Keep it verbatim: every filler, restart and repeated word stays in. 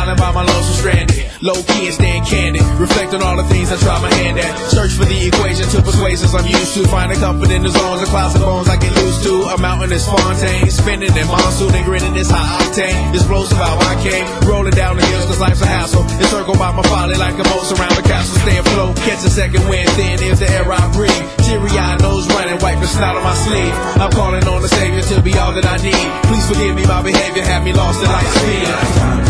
Smiling by my lonesome stranded, low key and staying candid. Reflect on all the things I try my hand at. Search for the equation to persuasions I'm used to. Finding comfort in the zones of clouds and bones I get used to. A mountain is Fontaine, spinning in monsoon and grinning this high octane. Explosive how I came, rolling down the hills cause life's a hassle. Encircled by my folly like a moat around the castle. Stay afloat, catch a second wind, thin is the air I breathe. Teary-eyed nose running, wipe the snot on my sleeve. I'm calling on the Savior to be all that I need. Please forgive me, my behavior had me lost in light speed.